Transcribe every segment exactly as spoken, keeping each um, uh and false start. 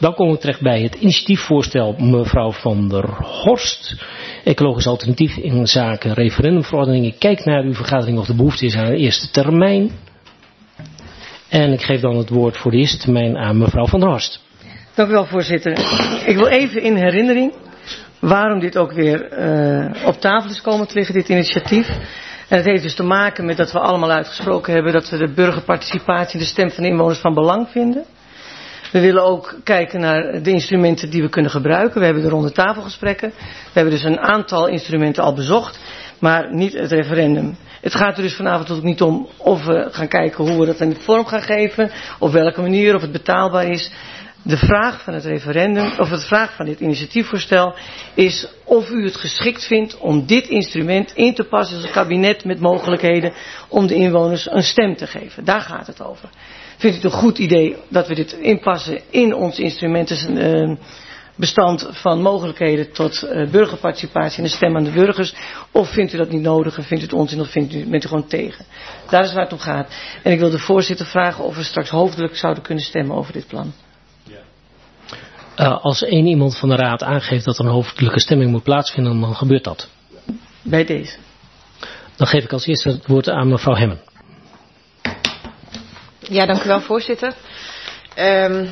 Dan komen we terecht bij het initiatiefvoorstel mevrouw Van der Horst. Ecologisch alternatief in zaken referendumverordening. Ik kijk naar uw vergadering of er behoefte is aan een eerste termijn. En ik geef dan het woord voor de eerste termijn aan mevrouw Van der Horst. Dank u wel, voorzitter. Ik wil even in herinnering waarom dit ook weer uh, op tafel is komen te liggen, dit initiatief. En het heeft dus te maken met dat we allemaal uitgesproken hebben dat we de burgerparticipatie en de stem van de inwoners van belang vinden. We willen ook kijken naar de instrumenten die we kunnen gebruiken. We hebben de ronde tafelgesprekken. We hebben dus een aantal instrumenten al bezocht, maar niet het referendum. Het gaat er dus vanavond ook niet om of we gaan kijken hoe we dat in vorm gaan geven, op welke manier, of het betaalbaar is. De vraag van het referendum, of de vraag van dit initiatiefvoorstel is of u het geschikt vindt om dit instrument in te passen als een kabinet met mogelijkheden om de inwoners een stem te geven. Daar gaat het over. Vindt u het een goed idee dat we dit inpassen in ons instrumentenbestand van mogelijkheden tot burgerparticipatie en een stem aan de burgers? Of vindt u dat niet nodig en vindt u het onzin of vindt u, bent u gewoon tegen? Daar is waar het om gaat. En ik wil de voorzitter vragen of we straks hoofdelijk zouden kunnen stemmen over dit plan. Uh, als één iemand van de raad aangeeft dat er een hoofdelijke stemming moet plaatsvinden, dan gebeurt dat. Bij deze. Dan geef ik als eerste het woord aan mevrouw Hemmen. Ja, dank u wel, voorzitter. Um,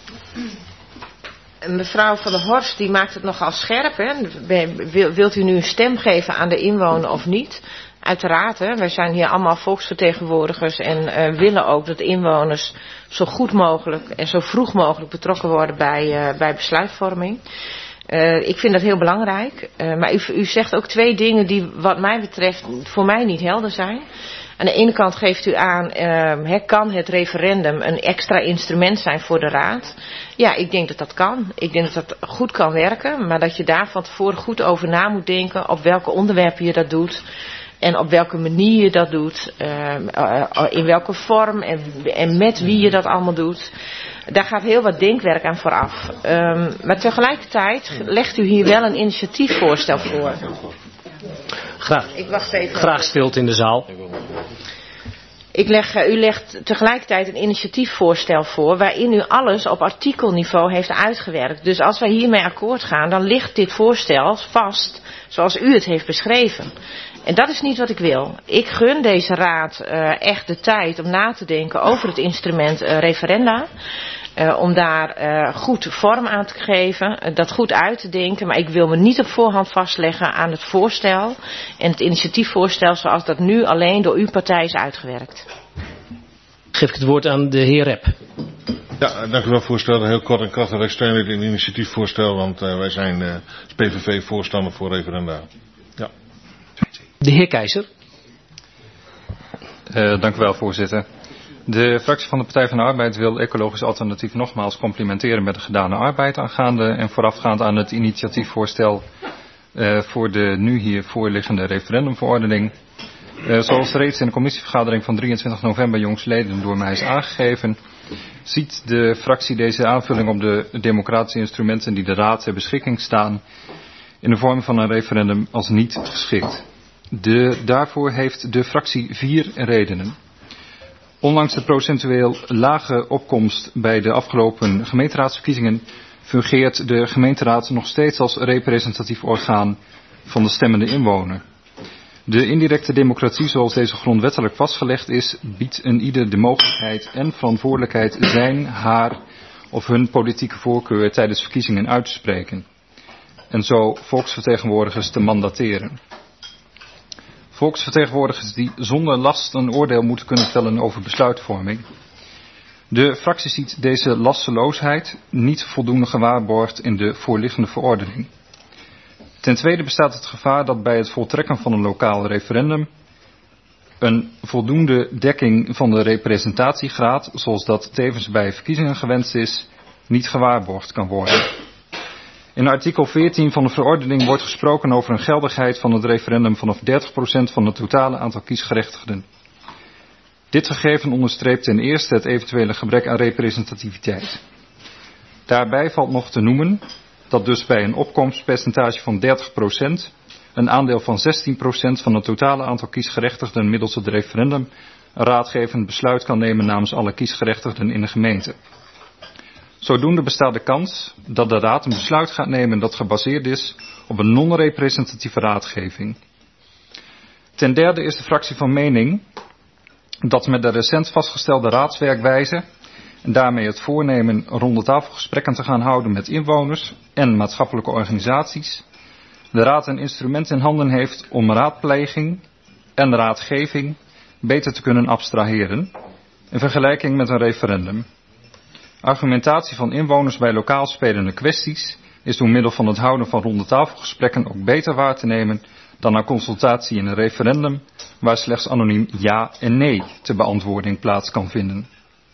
mevrouw Van der Horst die maakt het nogal scherp. Hè? Wilt u nu een stem geven aan de inwoner of niet? Uiteraard, hè, wij zijn hier allemaal volksvertegenwoordigers en uh, willen ook dat inwoners zo goed mogelijk en zo vroeg mogelijk betrokken worden bij, uh, bij besluitvorming. Uh, ik vind dat heel belangrijk. Uh, maar u, u zegt ook twee dingen die wat mij betreft voor mij niet helder zijn. Aan de ene kant geeft u aan, uh, he, kan het referendum een extra instrument zijn voor de raad? Ja, ik denk dat dat kan. Ik denk dat dat goed kan werken, maar dat je daar van tevoren goed over na moet denken op welke onderwerpen je dat doet. En op welke manier je dat doet, uh, uh, in welke vorm en, en met wie je dat allemaal doet. Daar gaat heel wat denkwerk aan vooraf. Um, maar tegelijkertijd legt u hier wel een initiatiefvoorstel voor. Graag, Ik wacht even. Graag stilte in de zaal. Ik leg, uh, u legt tegelijkertijd een initiatiefvoorstel voor waarin u alles op artikelniveau heeft uitgewerkt. Dus als wij hiermee akkoord gaan, dan ligt dit voorstel vast zoals u het heeft beschreven. En dat is niet wat ik wil. Ik gun deze raad uh, echt de tijd om na te denken over het instrument uh, referenda. Uh, om daar uh, goed vorm aan te geven, uh, dat goed uit te denken. Maar ik wil me niet op voorhand vastleggen aan het voorstel en het initiatiefvoorstel zoals dat nu alleen door uw partij is uitgewerkt. Geef ik het woord aan de heer Rep. Ja, dank u wel, voorzitter. Heel kort en krachtig. Wij steunen dit initiatiefvoorstel, want uh, wij zijn uh, als P V V voorstander voor referenda. Ja. De heer Keizer. Uh, dank u wel, voorzitter. De fractie van de Partij van de Arbeid wil Ecologisch Alternatief nogmaals complimenteren met de gedane arbeid aangaande en voorafgaand aan het initiatiefvoorstel uh, voor de nu hier voorliggende referendumverordening. Uh, zoals reeds in de commissievergadering van drieëntwintig november jongstleden door mij is aangegeven, ziet de fractie deze aanvulling op de democratische instrumenten die de Raad ter beschikking staan in de vorm van een referendum als niet geschikt. De, daarvoor heeft de fractie vier redenen. Ondanks de procentueel lage opkomst bij de afgelopen gemeenteraadsverkiezingen fungeert de gemeenteraad nog steeds als representatief orgaan van de stemmende inwoner. De indirecte democratie zoals deze grondwettelijk vastgelegd is, biedt een ieder de mogelijkheid en verantwoordelijkheid zijn, haar of hun politieke voorkeur tijdens verkiezingen uit te spreken. En zo volksvertegenwoordigers te mandateren. Volksvertegenwoordigers die zonder last een oordeel moeten kunnen vellen over besluitvorming. De fractie ziet deze lasteloosheid niet voldoende gewaarborgd in de voorliggende verordening. Ten tweede bestaat het gevaar dat bij het voltrekken van een lokaal referendum een voldoende dekking van de representatiegraad, zoals dat tevens bij verkiezingen gewenst is, niet gewaarborgd kan worden. In artikel veertien van de verordening wordt gesproken over een geldigheid van het referendum vanaf dertig procent van het totale aantal kiesgerechtigden. Dit gegeven onderstreept ten eerste het eventuele gebrek aan representativiteit. Daarbij valt nog te noemen dat dus bij een opkomstpercentage van dertig procent een aandeel van zestien procent van het totale aantal kiesgerechtigden middels het referendum een raadgevend besluit kan nemen namens alle kiesgerechtigden in de gemeente. Zodoende bestaat de kans dat de Raad een besluit gaat nemen dat gebaseerd is op een non-representatieve raadgeving. Ten derde is de fractie van mening dat met de recent vastgestelde raadswerkwijze en daarmee het voornemen rondetafelgesprekken te gaan houden met inwoners en maatschappelijke organisaties, de Raad een instrument in handen heeft om raadpleging en raadgeving beter te kunnen abstraheren in vergelijking met een referendum. Argumentatie van inwoners bij lokaal spelende kwesties is door middel van het houden van rondetafelgesprekken ook beter waar te nemen dan een consultatie in een referendum waar slechts anoniem ja en nee te beantwoording plaats kan vinden.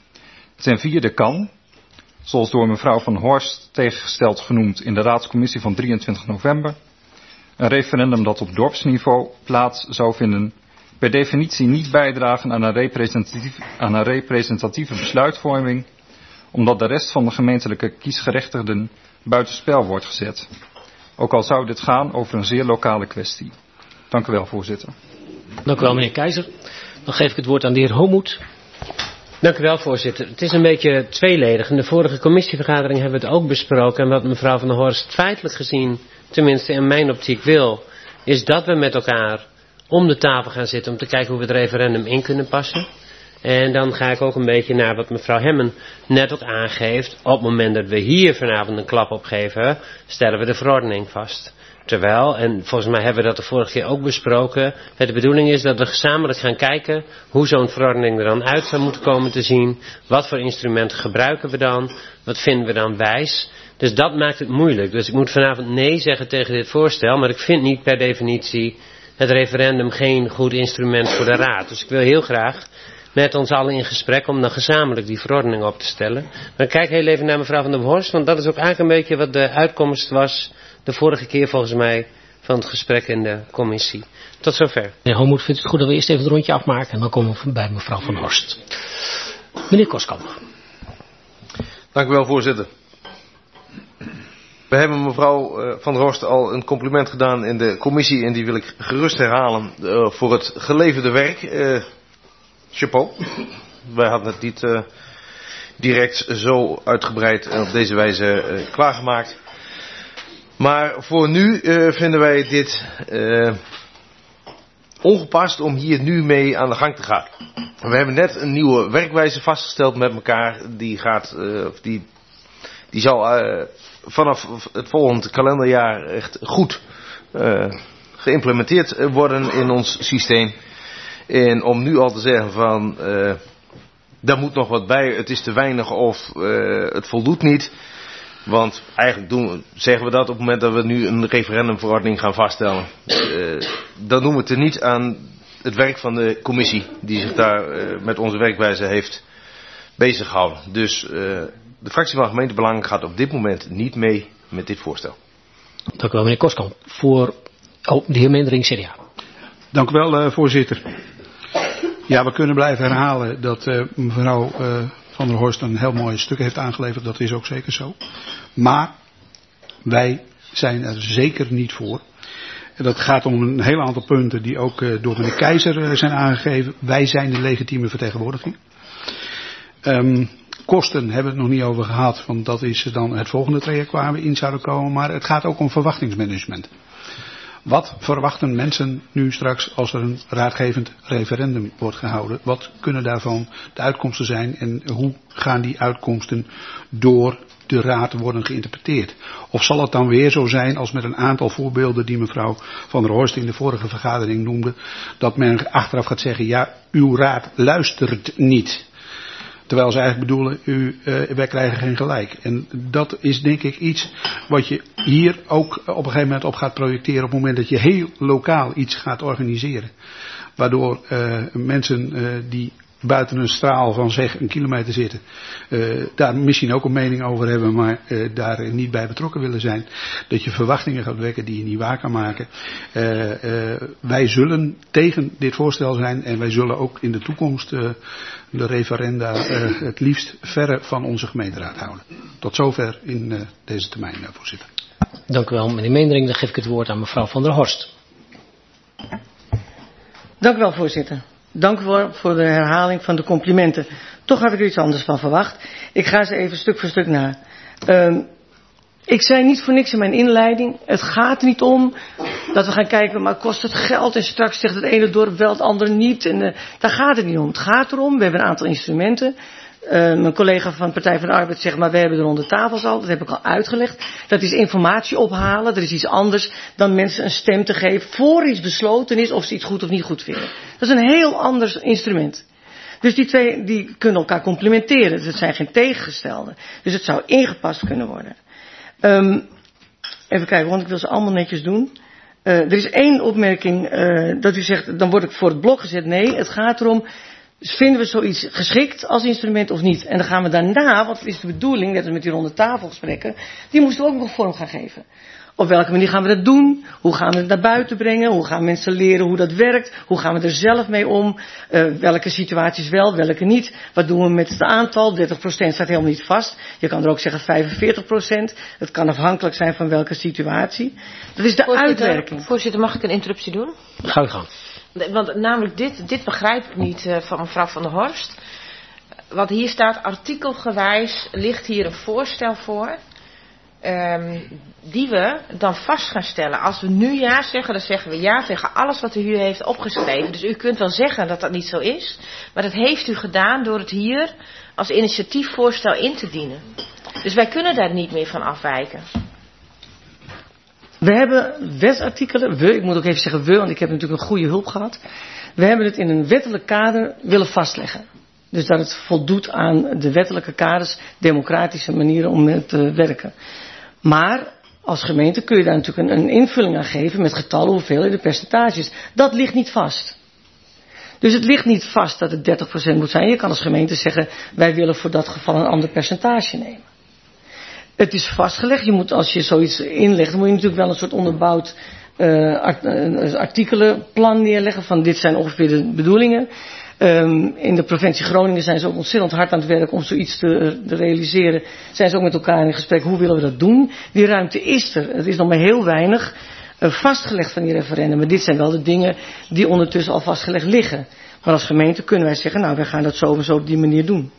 Ten vierde kan, zoals door mevrouw Van Horst tegengesteld genoemd in de raadscommissie van drieëntwintig november, een referendum dat op dorpsniveau plaats zou vinden, per definitie niet bijdragen aan een, representatief, aan een representatieve besluitvorming, omdat de rest van de gemeentelijke kiesgerechtigden buitenspel wordt gezet. Ook al zou dit gaan over een zeer lokale kwestie. Dank u wel, voorzitter. Dank u wel, meneer Keizer. Dan geef ik het woord aan de heer Homoet. Dank u wel, voorzitter. Het is een beetje tweeledig. In de vorige commissievergadering hebben we het ook besproken. En wat mevrouw Van der Horst feitelijk gezien, tenminste in mijn optiek wil, is dat we met elkaar om de tafel gaan zitten om te kijken hoe we het referendum in kunnen passen. En dan ga ik ook een beetje naar wat mevrouw Hemmen net ook aangeeft. Op het moment dat we hier vanavond een klap op geven, stellen we de verordening vast. Terwijl, en volgens mij hebben we dat de vorige keer ook besproken, het de bedoeling is dat we gezamenlijk gaan kijken hoe zo'n verordening er dan uit zou moeten komen te zien. Wat voor instrumenten gebruiken we dan? Wat vinden we dan wijs? Dus dat maakt het moeilijk. Dus ik moet vanavond nee zeggen tegen dit voorstel, maar ik vind niet per definitie het referendum geen goed instrument voor de Raad. Dus ik wil heel graag met ons allen in gesprek om dan gezamenlijk die verordening op te stellen. Maar ik kijk heel even naar mevrouw Van der Horst, want dat is ook eigenlijk een beetje wat de uitkomst was de vorige keer volgens mij van het gesprek in de commissie. Tot zover. Meneer Homoet, vindt u het goed dat we eerst even het rondje afmaken en dan komen we bij mevrouw Van Horst. Meneer Koskamp. Dank u wel, voorzitter. We hebben mevrouw Van der Horst al een compliment gedaan in de commissie en die wil ik gerust herhalen uh, voor het geleverde werk. Uh, chapeau. Wij hadden het niet uh, direct zo uitgebreid en op deze wijze uh, klaargemaakt. Maar voor nu uh, vinden wij dit uh, ongepast om hier nu mee aan de gang te gaan. We hebben net een nieuwe werkwijze vastgesteld met elkaar. Die gaat, uh, die, die zal uh, vanaf het volgende kalenderjaar echt goed uh, geïmplementeerd worden in ons systeem. En om nu al te zeggen van, uh, daar moet nog wat bij, het is te weinig of uh, het voldoet niet. Want eigenlijk doen we, zeggen we dat op het moment dat we nu een referendumverordening gaan vaststellen. Uh, dan doen we het er niet aan het werk van de commissie die zich daar uh, met onze werkwijze heeft bezig gehouden. Dus uh, de fractie van gemeentebelangen gaat op dit moment niet mee met dit voorstel. Dank u wel, meneer Koskamp. Voor oh, de heer Meendering, C D A. Dank u wel, uh, voorzitter. Ja, we kunnen blijven herhalen dat uh, mevrouw uh, Van der Horst een heel mooi stuk heeft aangeleverd. Dat is ook zeker zo. Maar wij zijn er zeker niet voor. En dat gaat om een heel aantal punten die ook uh, door meneer Keizer uh, zijn aangegeven. Wij zijn de legitieme vertegenwoordiging. Um, kosten hebben we het nog niet over gehad. Want dat is dan het volgende traject waar we in zouden komen. Maar het gaat ook om verwachtingsmanagement. Wat verwachten mensen nu straks als er een raadgevend referendum wordt gehouden? Wat kunnen daarvan de uitkomsten zijn en hoe gaan die uitkomsten door de raad worden geïnterpreteerd? Of zal het dan weer zo zijn als met een aantal voorbeelden die mevrouw Van der Horst in de vorige vergadering noemde, dat men achteraf gaat zeggen, ja, uw raad luistert niet. Terwijl ze eigenlijk bedoelen, u, uh, wij krijgen geen gelijk. En dat is denk ik iets wat je hier ook op een gegeven moment op gaat projecteren op het moment dat je heel lokaal iets gaat organiseren. Waardoor uh, mensen uh, die buiten een straal van zeg een kilometer zitten, uh, daar misschien ook een mening over hebben, maar uh, daar niet bij betrokken willen zijn. Dat je verwachtingen gaat wekken die je niet waar kan maken. Uh, uh, wij zullen tegen dit voorstel zijn en wij zullen ook in de toekomst uh, de referenda uh, het liefst verre van onze gemeenteraad houden. Tot zover in uh, deze termijn, uh, voorzitter. Dank u wel, meneer Meendering. Dan geef ik het woord aan mevrouw Van der Horst. Dank u wel, voorzitter. Dank voor, voor de herhaling van de complimenten. Toch had ik er iets anders van verwacht. Ik ga ze even stuk voor stuk na. Um, ik zei niet voor niks in mijn inleiding. Het gaat niet om dat we gaan kijken, maar kost het geld? En straks zegt het ene dorp wel, het andere niet. En, uh, daar gaat het niet om. Het gaat erom, we hebben een aantal instrumenten. Uh, mijn collega van de Partij van de Arbeid zegt, maar we hebben er onder tafels al. Dat heb ik al uitgelegd. Dat is informatie ophalen. Dat is iets anders dan mensen een stem te geven voor iets besloten is of ze iets goed of niet goed vinden. Dat is een heel ander instrument. Dus die twee die kunnen elkaar complementeren. Dus het zijn geen tegengestelde. Dus het zou ingepast kunnen worden. Um, even kijken, want ik wil ze allemaal netjes doen. Uh, er is één opmerking uh, dat u zegt, dan word ik voor het blok gezet. Nee, het gaat erom, vinden we zoiets geschikt als instrument of niet? En dan gaan we daarna, want het is de bedoeling, net als met die ronde tafelgesprekken, die moesten we ook nog vorm gaan geven. Op welke manier gaan we dat doen? Hoe gaan we het naar buiten brengen? Hoe gaan mensen leren hoe dat werkt? Hoe gaan we er zelf mee om? Uh, welke situaties wel, welke niet? Wat doen we met het aantal? dertig procent staat helemaal niet vast. Je kan er ook zeggen vijfenveertig procent. Het kan afhankelijk zijn van welke situatie. Dat is de voorzitter, uitwerking. Voorzitter, mag ik een interruptie doen? Ga je gang. Want namelijk dit, dit begrijp ik niet uh, van mevrouw Van der Horst. Want hier staat artikelgewijs, ligt hier een voorstel voor. Um, die we dan vast gaan stellen. Als we nu ja zeggen, dan zeggen we ja tegen alles wat u hier heeft opgeschreven. Dus u kunt wel zeggen dat dat niet zo is. Maar dat heeft u gedaan door het hier als initiatiefvoorstel in te dienen. Dus wij kunnen daar niet meer van afwijken. We hebben wetsartikelen, we, ik moet ook even zeggen we, want ik heb natuurlijk een goede hulp gehad. We hebben het in een wettelijk kader willen vastleggen. Dus dat het voldoet aan de wettelijke kaders, democratische manieren om te werken. Maar als gemeente kun je daar natuurlijk een, een invulling aan geven met getallen, hoeveelheden, percentages. Dat ligt niet vast. Dus het ligt niet vast dat het dertig procent moet zijn. Je kan als gemeente zeggen, wij willen voor dat geval een ander percentage nemen. Het is vastgelegd. Je moet, als je zoiets inlegt, dan moet je natuurlijk wel een soort onderbouwd uh, artikelenplan neerleggen van dit zijn ongeveer de bedoelingen. Um, in de provincie Groningen zijn ze ook ontzettend hard aan het werk om zoiets te, te realiseren. Zijn ze ook met elkaar in gesprek, hoe willen we dat doen? Die ruimte is er. Het is nog maar heel weinig uh, vastgelegd van die referendum. Maar dit zijn wel de dingen die ondertussen al vastgelegd liggen. Maar als gemeente kunnen wij zeggen, nou wij gaan dat zo en zo op die manier doen.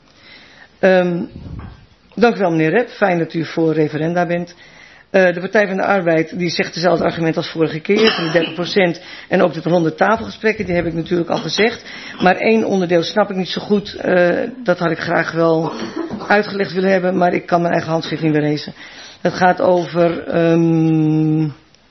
Um, dank u wel meneer Rep, fijn dat u voor referenda bent. Uh, de Partij van de Arbeid die zegt hetzelfde argument als vorige keer, die dertig procent en ook de ronde tafelgesprekken, die heb ik natuurlijk al gezegd. Maar één onderdeel snap ik niet zo goed, uh, dat had ik graag wel uitgelegd willen hebben, maar ik kan mijn eigen handschrift niet meer lezen. Het gaat over, um,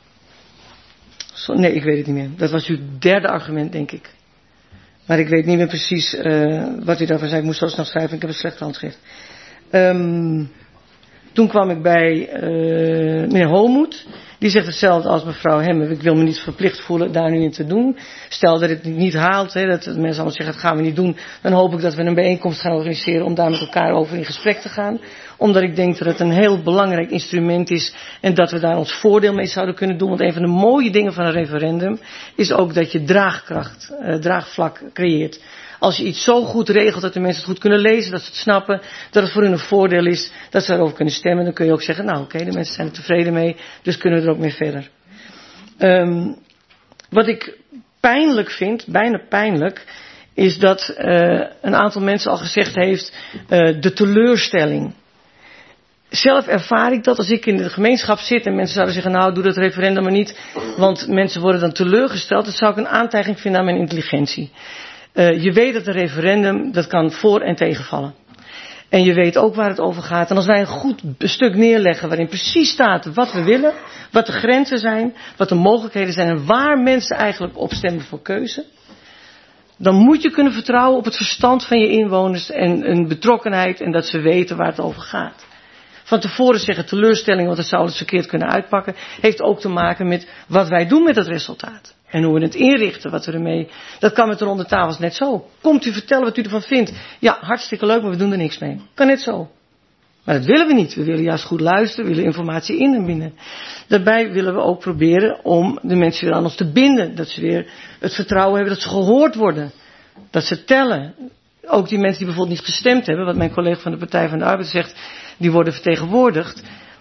zo, nee ik weet het niet meer, dat was uw derde argument denk ik. Maar ik weet niet meer precies uh, wat u daarvan zei, ik moest zo snel schrijven, ik heb een slecht handschrift. Um, Toen kwam ik bij uh, meneer Homoed. Die zegt hetzelfde als mevrouw Hemmen. Ik wil me niet verplicht voelen daar nu in te doen. Stel dat het niet haalt. Hè, dat mensen allemaal zeggen dat gaan we niet doen. Dan hoop ik dat we een bijeenkomst gaan organiseren om daar met elkaar over in gesprek te gaan. Omdat ik denk dat het een heel belangrijk instrument is. En dat we daar ons voordeel mee zouden kunnen doen. Want een van de mooie dingen van een referendum is ook dat je draagkracht, uh, draagvlak creëert. Als je iets zo goed regelt dat de mensen het goed kunnen lezen, dat ze het snappen, dat het voor hun een voordeel is, dat ze erover kunnen stemmen, dan kun je ook zeggen, nou oké, okay, de mensen zijn er tevreden mee, dus kunnen we er ook mee verder. Um, wat ik pijnlijk vind, bijna pijnlijk, is dat uh, een aantal mensen al gezegd heeft, uh, de teleurstelling. Zelf ervaar ik dat als ik in de gemeenschap zit en mensen zouden zeggen, nou doe dat referendum maar niet, want mensen worden dan teleurgesteld, dat zou ik een aantijging vinden aan mijn intelligentie. Uh, je weet dat een referendum, dat kan voor- en tegenvallen. En je weet ook waar het over gaat. En als wij een goed stuk neerleggen waarin precies staat wat we willen, wat de grenzen zijn, wat de mogelijkheden zijn en waar mensen eigenlijk op stemmen voor keuze, dan moet je kunnen vertrouwen op het verstand van je inwoners en een betrokkenheid en dat ze weten waar het over gaat. Van tevoren zeggen teleurstelling, want het zou het verkeerd kunnen uitpakken, heeft ook te maken met wat wij doen met het resultaat. En hoe we het inrichten, wat we ermee... Dat kan met de ronde tafels net zo. Komt u vertellen wat u ervan vindt. Ja, hartstikke leuk, maar we doen er niks mee. Kan net zo. Maar dat willen we niet. We willen juist goed luisteren, we willen informatie in en binnen. Daarbij willen we ook proberen om de mensen weer aan ons te binden. Dat ze weer het vertrouwen hebben dat ze gehoord worden. Dat ze tellen. Ook die mensen die bijvoorbeeld niet gestemd hebben, wat mijn collega van de Partij van de Arbeid zegt, die worden vertegenwoordigd.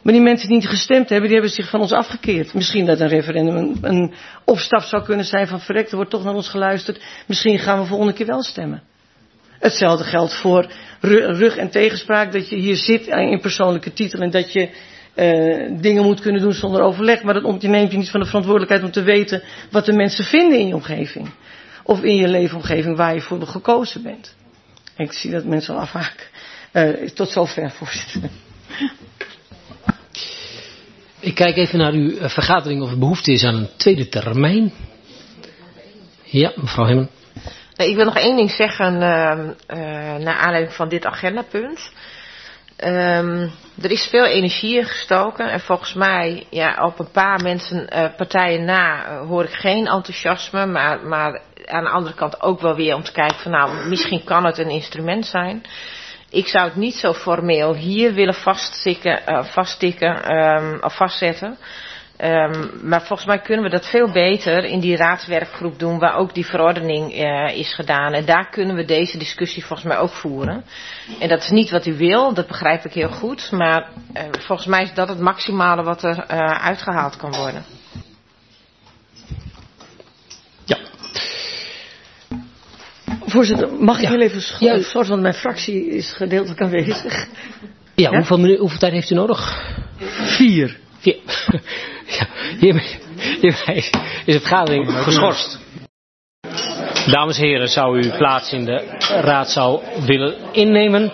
Maar die mensen die niet gestemd hebben, die hebben zich van ons afgekeerd. Misschien dat een referendum een, een opstap zou kunnen zijn van verrek, er wordt toch naar ons geluisterd. Misschien gaan we volgende keer wel stemmen. Hetzelfde geldt voor rug- en tegenspraak, dat je hier zit in persoonlijke titel en dat je uh, dingen moet kunnen doen zonder overleg. Maar dat neemt je niet van de verantwoordelijkheid om te weten wat de mensen vinden in je omgeving. Of in je leefomgeving waar je voor gekozen bent. En ik zie dat mensen al afhaken. Uh, tot zover, voorzitter. Ik kijk even naar uw uh, vergadering of er behoefte is aan een tweede termijn. Ja, mevrouw Hemmen. Nee, ik wil nog één ding zeggen uh, uh, naar aanleiding van dit agendapunt. Um, er is veel energie in gestoken en volgens mij, ja, op een paar mensen, uh, partijen na, uh, hoor ik geen enthousiasme, maar, maar aan de andere kant ook wel weer om te kijken van nou, misschien kan het een instrument zijn. Ik zou het niet zo formeel hier willen vaststikken, uh, vaststikken um, of vastzetten. Um, maar volgens mij kunnen we dat veel beter in die raadswerkgroep doen waar ook die verordening uh, is gedaan. En daar kunnen we deze discussie volgens mij ook voeren. En dat is niet wat u wil, dat begrijp ik heel goed. Maar uh, volgens mij is dat het maximale wat er uh, uitgehaald kan worden. Ja. Voorzitter, mag ik ja. heel even ja. zorgen, want mijn fractie is gedeeltelijk aanwezig. Ja, ja? Hoeveel, minu- hoeveel tijd heeft u nodig? Vier. Vier. Ja, hiermee, hiermee is de vergadering geschorst. Dames en heren, zou u plaats in de raadzaal willen innemen?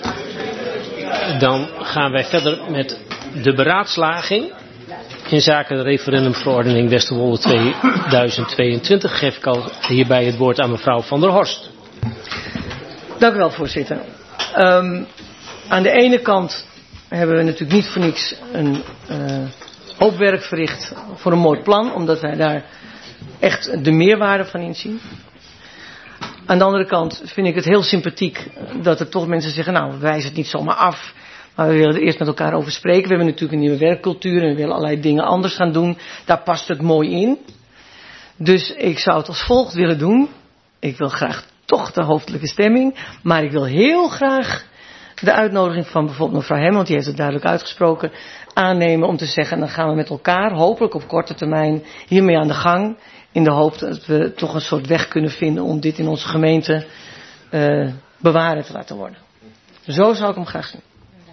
Dan gaan wij verder met de beraadslaging. In zaken de referendumverordening Westerwolde tweeduizend tweeëntwintig geef ik al hierbij het woord aan mevrouw Van der Horst. Dank u wel, voorzitter. Um, aan de ene kant hebben we natuurlijk niet voor niks een uh, hoop werk verricht voor een mooi plan, omdat wij daar echt de meerwaarde van inzien. Aan de andere kant vind ik het heel sympathiek dat er toch mensen zeggen, nou, we wijzen het niet zomaar af, maar we willen er eerst met elkaar over spreken. We hebben natuurlijk een nieuwe werkcultuur en we willen allerlei dingen anders gaan doen. Daar past het mooi in. Dus ik zou het als volgt willen doen. Ik wil graag toch de hoofdelijke stemming, maar ik wil heel graag de uitnodiging van bijvoorbeeld mevrouw Hemmen, want die heeft het duidelijk uitgesproken, aannemen om te zeggen, dan gaan we met elkaar, hopelijk op korte termijn, hiermee aan de gang. In de hoop dat we toch een soort weg kunnen vinden om dit in onze gemeente uh, bewaren te laten worden. Zo zou ik hem graag zien.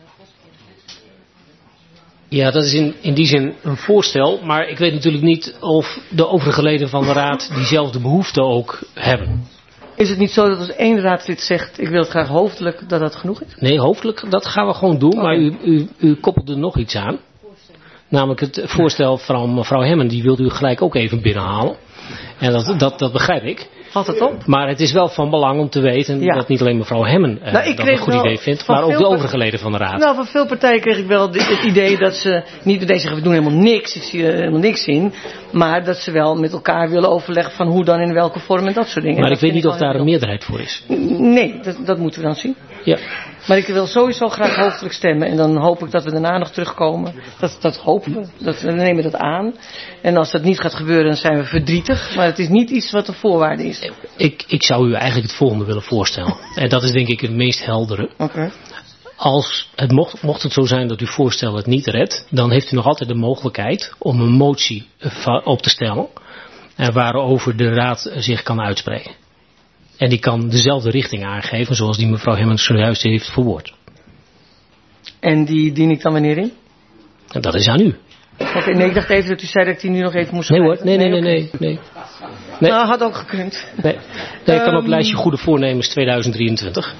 Ja, dat is in, in die zin een voorstel, maar ik weet natuurlijk niet of de overige leden van de raad diezelfde behoefte ook hebben. Is het niet zo dat als één raadslid zegt, ik wil het graag hoofdelijk, dat dat genoeg is? Nee, hoofdelijk, dat gaan we gewoon doen, okay. Maar u, u, u koppelde nog iets aan. Namelijk het voorstel van mevrouw Hemmen, die wilde u gelijk ook even binnenhalen. En dat, dat, dat begrijp ik. Valt het op? Maar het is wel van belang om te weten ja. dat niet alleen mevrouw Hemmen uh, nou, dat een goed idee vindt, maar ook de overige leden van de raad. Nou, van veel partijen kreeg ik wel het idee dat ze niet meteen zeggen, we doen helemaal niks, ik zie er helemaal niks in. Maar dat ze wel met elkaar willen overleggen van hoe dan, in welke vorm en dat soort dingen. Maar dat ik weet niet of daar een meerderheid voor is. Nee, dat, dat moeten we dan zien. Ja. Maar ik wil sowieso graag hoofdelijk stemmen. En dan hoop ik dat we daarna nog terugkomen. Dat, dat hopen we. Dat, we nemen dat aan. En als dat niet gaat gebeuren, dan zijn we verdrietig. Maar het is niet iets wat een voorwaarde is. Ik, ik zou u eigenlijk het volgende willen voorstellen. En dat is denk ik het meest heldere. Okay. Als het mocht, mocht het zo zijn dat uw voorstel het niet redt, dan heeft u nog altijd de mogelijkheid om een motie op te stellen. Waarover de raad zich kan uitspreken. En die kan dezelfde richting aangeven zoals die mevrouw Hemmens zojuist heeft verwoord. En die dien ik dan wanneer in? En dat is aan u. Oké, okay, nee, ik dacht even dat u zei dat ik die nu nog even moest Nee hoor, nee, nee, nee, nee. nee, nee. Nou, had ook gekund. Nee, nee ik kan um, op het lijstje goede voornemens tweeduizend drieëntwintig.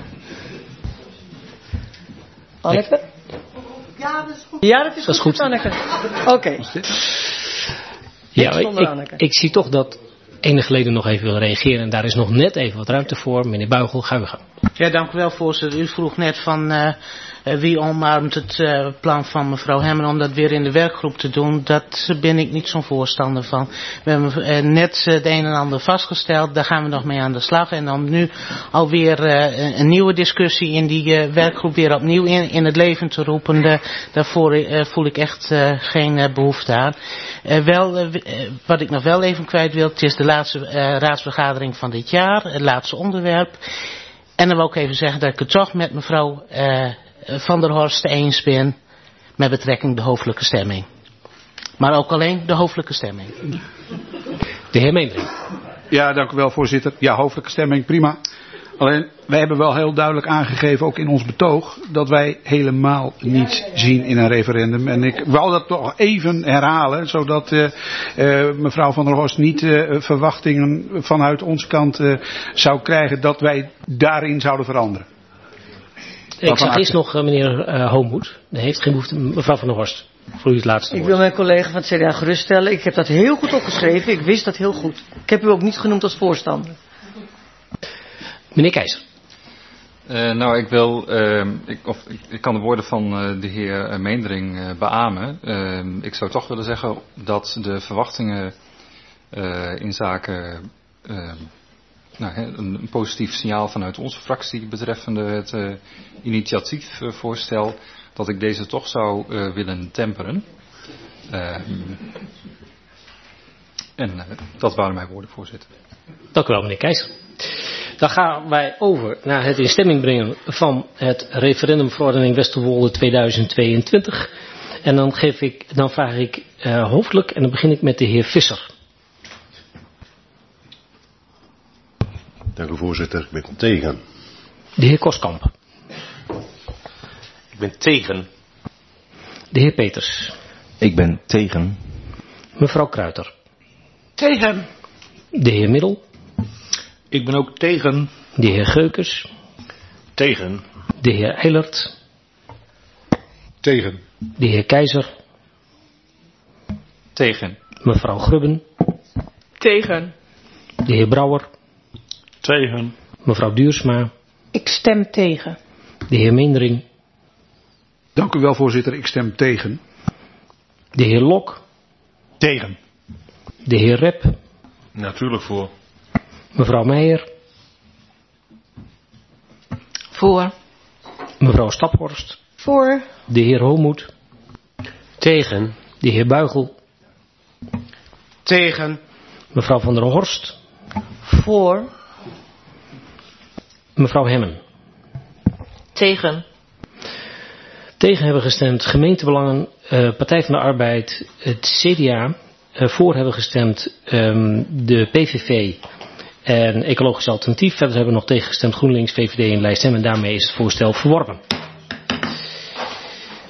Anneke? Ja, dat is goed. Ja, dat is dat goed, is goed. Anneke. Oké. Okay. Ja, ik, ik, ik zie toch dat enige leden nog even willen reageren. En daar is nog net even wat ruimte voor. Meneer Buigel, ga u gaan. Ja, dank u wel, voorzitter. U vroeg net van uh, wie omarmt het uh, plan van mevrouw Hemmen om dat weer in de werkgroep te doen. Dat ben ik niet zo'n voorstander van. We hebben uh, net uh, het een en ander vastgesteld. Daar gaan we nog mee aan de slag. En om nu alweer uh, een nieuwe discussie in die uh, werkgroep weer opnieuw in, in het leven te roepen. Uh, daarvoor uh, voel ik echt uh, geen uh, behoefte aan. Uh, wel, uh, wat ik nog wel even kwijt wil. Het is de laatste uh, raadsvergadering van dit jaar. Het laatste onderwerp. En dan wil ik even zeggen dat ik het toch met mevrouw uh, Van der Horst eens ben. met betrekking de hoofdelijke stemming. Maar ook alleen de hoofdelijke stemming. De heer Meendering. Ja, dank u wel, voorzitter. Ja, hoofdelijke stemming, prima. Alleen, wij hebben wel heel duidelijk aangegeven, ook in ons betoog, dat wij helemaal niets zien in een referendum. En ik wou dat toch even herhalen, zodat uh, uh, mevrouw Van der Horst niet uh, verwachtingen vanuit onze kant uh, zou krijgen dat wij daarin zouden veranderen. Ik zag eerst nog uh, meneer uh, Homoed. Dat heeft geen behoefte. Mevrouw Van der Horst, voor u het laatste woord. Ik wil mijn collega van het C D A geruststellen. Ik heb dat heel goed opgeschreven. Ik wist dat heel goed. Ik heb u ook niet genoemd als voorstander. Meneer Keizer. Uh, nou, ik wil, uh, ik, of, ik, ik kan de woorden van uh, de heer uh, Meendering uh, beamen. Uh, ik zou toch willen zeggen dat de verwachtingen uh, in zaken uh, nou, een, een positief signaal vanuit onze fractie betreffende het uh, initiatiefvoorstel, dat ik deze toch zou uh, willen temperen. Uh, en uh, dat waren mijn woorden, voorzitter. Dank u wel, meneer Keizer. Dan gaan wij over naar het in stemming brengen van het referendumverordening Westerwolde tweeduizend tweeëntwintig. En dan, geef ik, dan vraag ik uh, hoofdelijk, en dan begin ik met de heer Visser. Dank u, voorzitter. Ik ben tegen. De heer Koskamp. Ik ben tegen. De heer Peters. Ik ben tegen. Mevrouw Kruiter. Tegen. De heer Middel. Ik ben ook tegen. De heer Geukes. Tegen. De heer Eilert. Tegen. De heer Keizer. Tegen. Mevrouw Grubben. Tegen. De heer Brouwer. Tegen. Mevrouw Duursma. Ik stem tegen. De heer Meendering. Dank u wel, voorzitter. Ik stem tegen. De heer Lok. Tegen. De heer Rep. Natuurlijk voor. Mevrouw Meijer. Voor. Mevrouw Staphorst. Voor. De heer Homoed. Tegen. De heer Buigel. Tegen. Mevrouw Van der Horst. Voor. Mevrouw Hemmen. Tegen. Tegen hebben gestemd gemeentebelangen, uh, Partij van de Arbeid, het C D A. Uh, voor hebben gestemd um, de P V V en Ecologisch Alternatief. Verder hebben we nog tegen gestemd GroenLinks, V V D en Lijst Hem. En daarmee is het voorstel verworpen.